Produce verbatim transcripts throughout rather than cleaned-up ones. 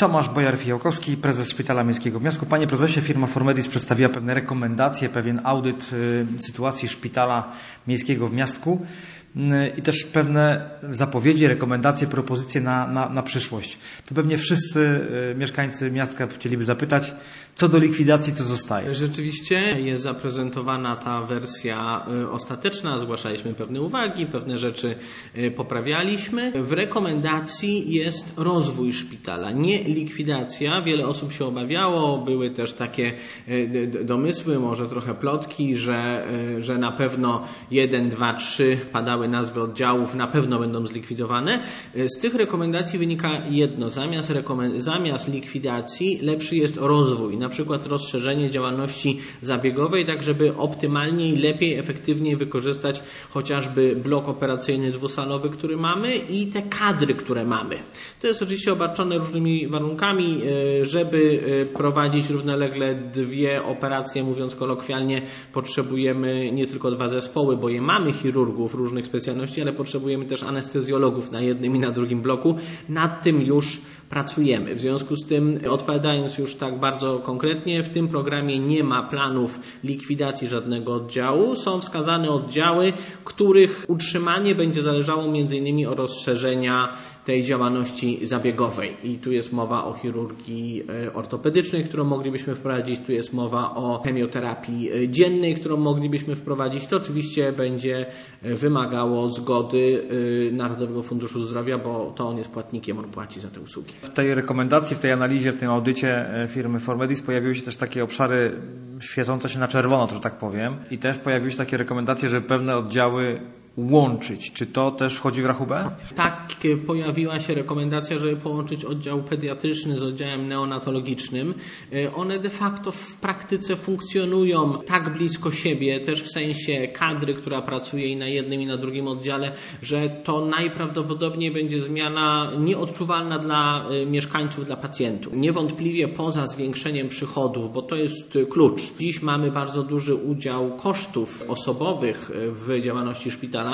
Tomasz Bojar-Fijałkowski, prezes Szpitala Miejskiego w Miastku. Panie prezesie, firma Formedis przedstawiła pewne rekomendacje, pewien audyt y, sytuacji Szpitala Miejskiego w Miastku y, i też pewne zapowiedzi, rekomendacje, propozycje na, na, na przyszłość. To pewnie wszyscy y, mieszkańcy miastka chcieliby zapytać, co do likwidacji, co zostaje. Rzeczywiście jest zaprezentowana ta wersja y, ostateczna, zgłaszaliśmy pewne uwagi, pewne rzeczy y, poprawialiśmy. W rekomendacji jest rozwój szpitala, nie likwidacja. Wiele osób się obawiało, były też takie y, domysły, może trochę plotki, że, y, że na pewno jeden, dwa, trzy padały nazwy oddziałów, na pewno będą zlikwidowane. Y, z tych rekomendacji wynika jedno, zamiast, rekomen- zamiast likwidacji lepszy jest rozwój. Na przykład rozszerzenie działalności zabiegowej, tak żeby optymalnie i lepiej, efektywniej wykorzystać chociażby blok operacyjny dwusalowy, który mamy i te kadry, które mamy. To jest oczywiście obarczone różnymi warunkami, żeby prowadzić równolegle dwie operacje, mówiąc kolokwialnie, potrzebujemy nie tylko dwa zespoły, bo je mamy chirurgów różnych specjalności, ale potrzebujemy też anestezjologów na jednym i na drugim bloku. Nad tym już pracujemy. W związku z tym, odpowiadając już tak bardzo konkretnie, w tym programie nie ma planów likwidacji żadnego oddziału. Są wskazane oddziały, których utrzymanie będzie zależało między innymi od rozszerzenia tej działalności zabiegowej. I tu jest mowa o chirurgii ortopedycznej, którą moglibyśmy wprowadzić, tu jest mowa o chemioterapii dziennej, którą moglibyśmy wprowadzić. To oczywiście będzie wymagało zgody Narodowego Funduszu Zdrowia, bo to on jest płatnikiem, on płaci za te usługi. W tej rekomendacji, w tej analizie, w tym audycie firmy Formedis pojawiły się też takie obszary świecące się na czerwono, że tak powiem. I też pojawiły się takie rekomendacje, żeby pewne oddziały łączyć. Czy to też wchodzi w rachubę? Tak, pojawiła się rekomendacja, żeby połączyć oddział pediatryczny z oddziałem neonatologicznym. One de facto w praktyce funkcjonują tak blisko siebie, też w sensie kadry, która pracuje i na jednym i na drugim oddziale, że to najprawdopodobniej będzie zmiana nieodczuwalna dla mieszkańców, dla pacjentów. Niewątpliwie poza zwiększeniem przychodów, bo to jest klucz. Dziś mamy bardzo duży udział kosztów osobowych w działalności szpitala,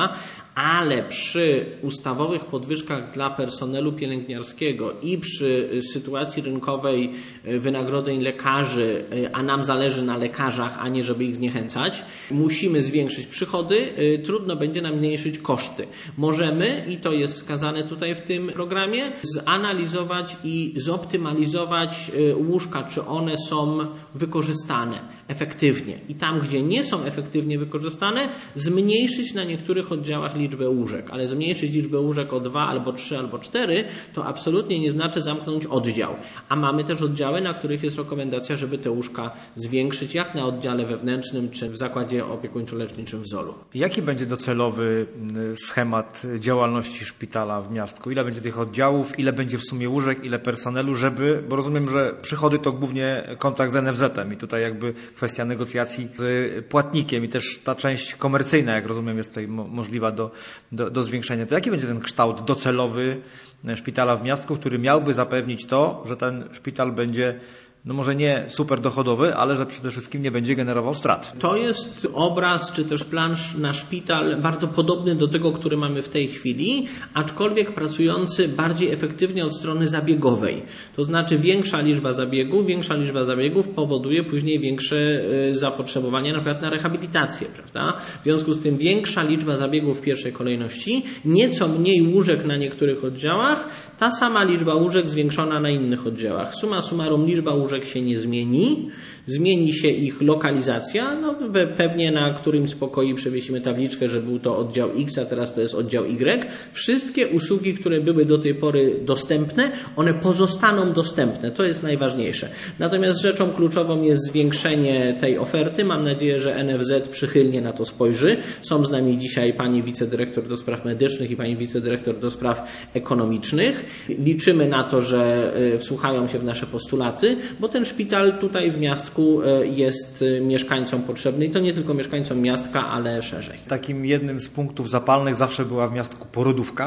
ale przy ustawowych podwyżkach dla personelu pielęgniarskiego i przy sytuacji rynkowej wynagrodzeń lekarzy, a nam zależy na lekarzach, a nie żeby ich zniechęcać, musimy zwiększyć przychody, trudno będzie nam zmniejszyć koszty. Możemy, i to jest wskazane tutaj w tym programie, zanalizować i zoptymalizować łóżka, czy one są wykorzystane efektywnie. I tam, gdzie nie są efektywnie wykorzystane, zmniejszyć na niektórych oddziałach liczbę łóżek. Ale zmniejszyć liczbę łóżek o dwa, albo trzy, albo cztery, to absolutnie nie znaczy zamknąć oddział. A mamy też oddziały, na których jest rekomendacja, żeby te łóżka zwiększyć, jak na oddziale wewnętrznym, czy w zakładzie opiekuńczo-leczniczym w Zolu. Jaki będzie docelowy schemat działalności szpitala w Miastku? Ile będzie tych oddziałów, ile będzie w sumie łóżek, ile personelu, żeby, bo rozumiem, że przychody to głównie kontakt z en ef zetem i tutaj jakby kwestia negocjacji z płatnikiem i też ta część komercyjna, jak rozumiem, jest tutaj możliwa do, do, do zwiększenia. To jaki będzie ten kształt docelowy szpitala w Miastku, który miałby zapewnić to, że ten szpital będzie, no może nie super dochodowy, ale że przede wszystkim nie będzie generował strat? To jest obraz, czy też plan na szpital bardzo podobny do tego, który mamy w tej chwili, aczkolwiek pracujący bardziej efektywnie od strony zabiegowej. To znaczy większa liczba zabiegów, większa liczba zabiegów powoduje później większe zapotrzebowanie na przykład na rehabilitację, prawda? W związku z tym większa liczba zabiegów w pierwszej kolejności, nieco mniej łóżek na niektórych oddziałach, ta sama liczba łóżek zwiększona na innych oddziałach. Summa summarum liczba łóżek się nie zmieni, zmieni się ich lokalizacja, no pewnie na którymś z pokoi przewiesimy tabliczkę, że był to oddział X, a teraz to jest oddział Y. Wszystkie usługi, które były do tej pory dostępne, one pozostaną dostępne. To jest najważniejsze. Natomiast rzeczą kluczową jest zwiększenie tej oferty. Mam nadzieję, że en ef zet przychylnie na to spojrzy. Są z nami dzisiaj pani wicedyrektor do spraw medycznych i pani wicedyrektor do spraw ekonomicznych. Liczymy na to, że wsłuchają się w nasze postulaty, bo ten szpital tutaj w Miastku jest mieszkańcom potrzebny i to nie tylko mieszkańcom Miastka, ale szerzej. Takim jednym z punktów zapalnych zawsze była w Miastku porodówka.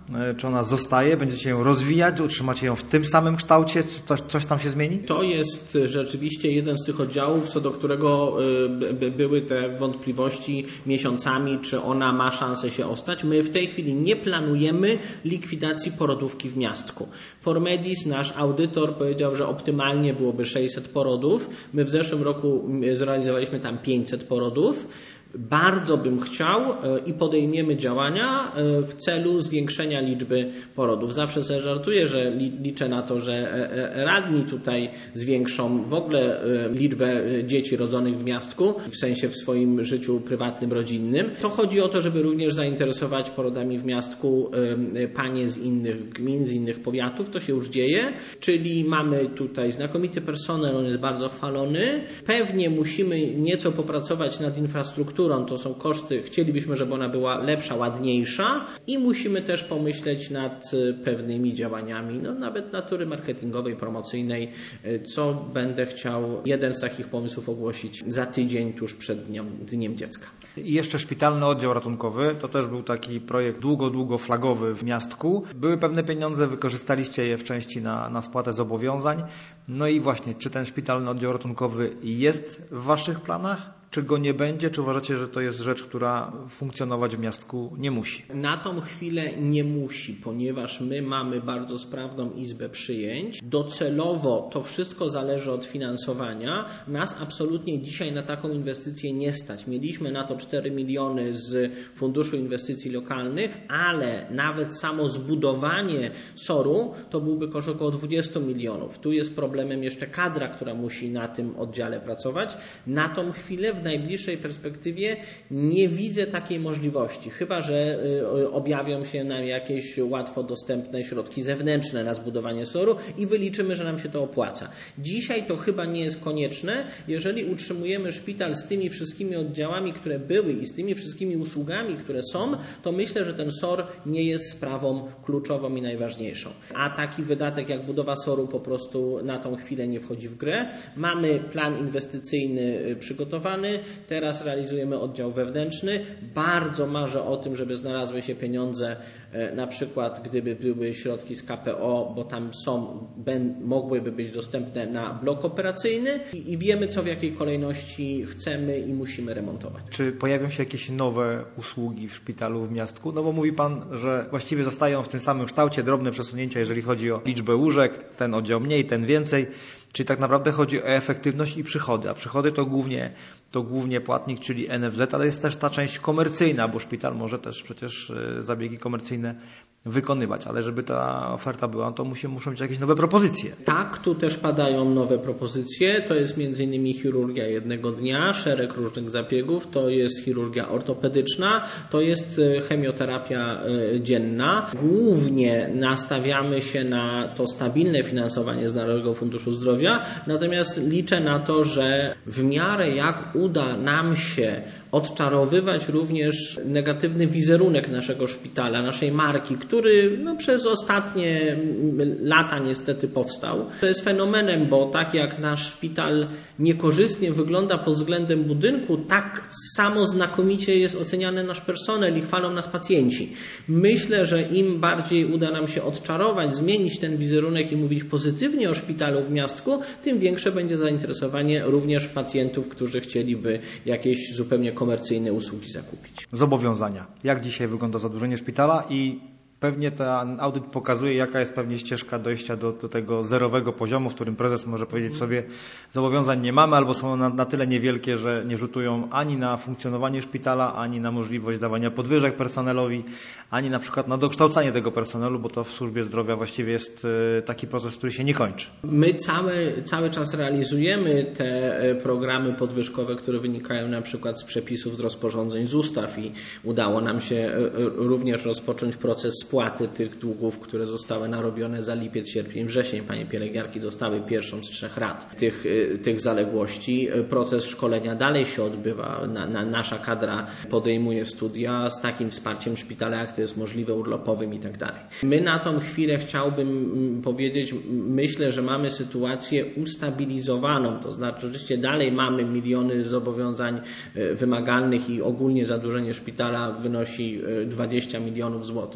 Czy ona zostaje? Będziecie ją rozwijać? Utrzymacie ją w tym samym kształcie? Czy coś, coś tam się zmieni? To jest rzeczywiście jeden z tych oddziałów, co do którego były te wątpliwości miesiącami, czy ona ma szansę się ostać. My w tej chwili nie planujemy likwidacji porodówki w Miastku. Formedis, nasz audytor, powiedział, że optymalnie byłoby sześćset porodów. My w zeszłym roku zrealizowaliśmy tam pięćset porodów. Bardzo bym chciał i podejmiemy działania w celu zwiększenia liczby porodów. Zawsze sobie żartuję, że liczę na to, że radni tutaj zwiększą w ogóle liczbę dzieci rodzonych w Miastku, w sensie w swoim życiu prywatnym, rodzinnym. To chodzi o to, żeby również zainteresować porodami w Miastku panie z innych gmin, z innych powiatów. To się już dzieje, czyli mamy tutaj znakomity personel, on jest bardzo chwalony. Pewnie musimy nieco popracować nad infrastrukturą, to są koszty, chcielibyśmy, żeby ona była lepsza, ładniejsza i musimy też pomyśleć nad pewnymi działaniami, no nawet natury marketingowej, promocyjnej, co będę chciał jeden z takich pomysłów ogłosić za tydzień tuż przed Dniem, Dniem Dziecka. I jeszcze szpitalny oddział ratunkowy, to też był taki projekt długo, długo flagowy w Miastku. Były pewne pieniądze, wykorzystaliście je w części na, na spłatę zobowiązań. No i właśnie, czy ten szpitalny oddział ratunkowy jest w waszych planach? Czy go nie będzie? Czy uważacie, że to jest rzecz, która funkcjonować w Miastku nie musi? Na tą chwilę nie musi, ponieważ my mamy bardzo sprawną izbę przyjęć. Docelowo to wszystko zależy od finansowania. Nas absolutnie dzisiaj na taką inwestycję nie stać. Mieliśmy na to cztery miliony z Funduszu Inwestycji Lokalnych, ale nawet samo zbudowanie soru to byłby koszt około dwadzieścia milionów. Tu jest problemem jeszcze kadra, która musi na tym oddziale pracować. Na tą chwilę w najbliższej perspektywie nie widzę takiej możliwości, chyba że objawią się nam jakieś łatwo dostępne środki zewnętrzne na zbudowanie soru i wyliczymy, że nam się to opłaca. Dzisiaj to chyba nie jest konieczne. Jeżeli utrzymujemy szpital z tymi wszystkimi oddziałami, które były i z tymi wszystkimi usługami, które są, to myślę, że ten SOR nie jest sprawą kluczową i najważniejszą. A taki wydatek jak budowa soru po prostu na tą chwilę nie wchodzi w grę. Mamy plan inwestycyjny przygotowany. Teraz realizujemy oddział wewnętrzny. Bardzo marzę o tym, żeby znalazły się pieniądze, na przykład gdyby były środki z K P O, bo tam są, ben, mogłyby być dostępne na blok operacyjny i, i wiemy, co w jakiej kolejności chcemy i musimy remontować. Czy pojawią się jakieś nowe usługi w szpitalu w Miastku? No bo mówi Pan, że właściwie zostają w tym samym kształcie, drobne przesunięcia, jeżeli chodzi o liczbę łóżek, ten oddział mniej, ten więcej. Czyli tak naprawdę chodzi o efektywność i przychody, a przychody to głównie, to głównie płatnik, czyli N F Z, ale jest też ta część komercyjna, bo szpital może też przecież zabiegi komercyjne wykonywać, ale żeby ta oferta była, to musi, muszą być jakieś nowe propozycje. Tak, tu też padają nowe propozycje, to jest między innymi chirurgia jednego dnia, szereg różnych zabiegów, to jest chirurgia ortopedyczna, to jest chemioterapia dzienna. Głównie nastawiamy się na to stabilne finansowanie z Narodowego Funduszu Zdrowia, natomiast liczę na to, że w miarę jak uda nam się odczarowywać również negatywny wizerunek naszego szpitala, naszej marki, który no, przez ostatnie lata niestety powstał. To jest fenomenem, bo tak jak nasz szpital niekorzystnie wygląda pod względem budynku, tak samo znakomicie jest oceniany nasz personel i chwalą nas pacjenci. Myślę, że im bardziej uda nam się odczarować, zmienić ten wizerunek i mówić pozytywnie o szpitalu w Miastku, tym większe będzie zainteresowanie również pacjentów, którzy chcieliby jakieś zupełnie komercyjne usługi zakupić. Zobowiązania. Jak dzisiaj wygląda zadłużenie szpitala i pewnie ten audyt pokazuje, jaka jest pewnie ścieżka dojścia do, do tego zerowego poziomu, w którym prezes może powiedzieć sobie, zobowiązań nie mamy albo są na, na tyle niewielkie, że nie rzutują ani na funkcjonowanie szpitala, ani na możliwość dawania podwyżek personelowi, ani na przykład na dokształcanie tego personelu, bo to w służbie zdrowia właściwie jest taki proces, który się nie kończy. My cały, cały czas realizujemy te programy podwyżkowe, które wynikają na przykład z przepisów, z rozporządzeń, z ustaw i udało nam się również rozpocząć proces spłaty tych długów, które zostały narobione za lipiec, sierpień, wrzesień. Panie pielęgniarki dostały pierwszą z trzech rat tych, tych zaległości. Proces szkolenia dalej się odbywa. Na, na, nasza kadra podejmuje studia z takim wsparciem szpitala, jak to jest możliwe, urlopowym i tak dalej. My na tą chwilę chciałbym powiedzieć, myślę, że mamy sytuację ustabilizowaną. To znaczy, oczywiście dalej mamy miliony zobowiązań wymagalnych i ogólnie zadłużenie szpitala wynosi dwadzieścia milionów złotych.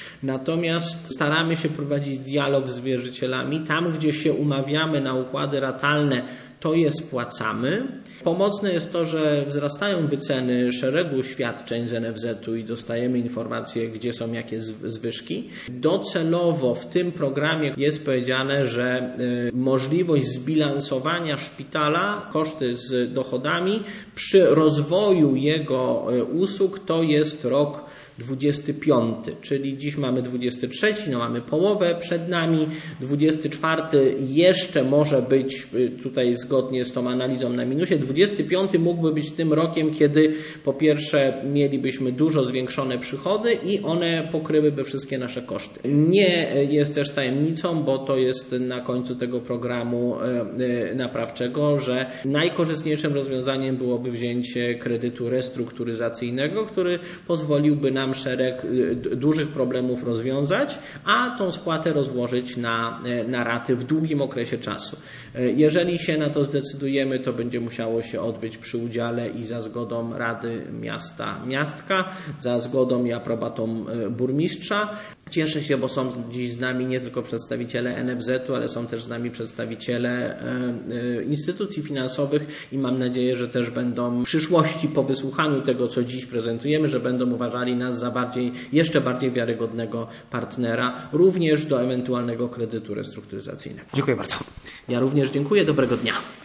Natomiast staramy się prowadzić dialog z wierzycielami. Tam, gdzie się umawiamy na układy ratalne, to je spłacamy. Pomocne jest to, że wzrastają wyceny szeregu świadczeń z N F Z-u i dostajemy informacje, gdzie są jakie zwyżki. Docelowo w tym programie jest powiedziane, że możliwość zbilansowania szpitala, koszty z dochodami przy rozwoju jego usług to jest rok dwudziesty piąty, czyli dziś mamy dwudziesty trzeci, no mamy połowę przed nami, dwudziesty czwarty jeszcze może być tutaj zgodnie z tą analizą na minusie, dwudziesty piąty mógłby być tym rokiem, kiedy po pierwsze mielibyśmy dużo zwiększone przychody i one pokryłyby wszystkie nasze koszty. Nie jest też tajemnicą, bo to jest na końcu tego programu naprawczego, że najkorzystniejszym rozwiązaniem byłoby wzięcie kredytu restrukturyzacyjnego, który pozwoliłby nam szereg dużych problemów rozwiązać, a tą spłatę rozłożyć na, na raty w długim okresie czasu. Jeżeli się na to zdecydujemy, to będzie musiało się odbyć przy udziale i za zgodą Rady Miasta Miastka, za zgodą i aprobatą burmistrza. Cieszę się, bo są dziś z nami nie tylko przedstawiciele N F Z-u, ale są też z nami przedstawiciele instytucji finansowych i mam nadzieję, że też będą w przyszłości po wysłuchaniu tego, co dziś prezentujemy, że będą uważali nas za bardziej, jeszcze bardziej wiarygodnego partnera, również do ewentualnego kredytu restrukturyzacyjnego. Dziękuję bardzo. Ja również dziękuję. Dobrego dnia.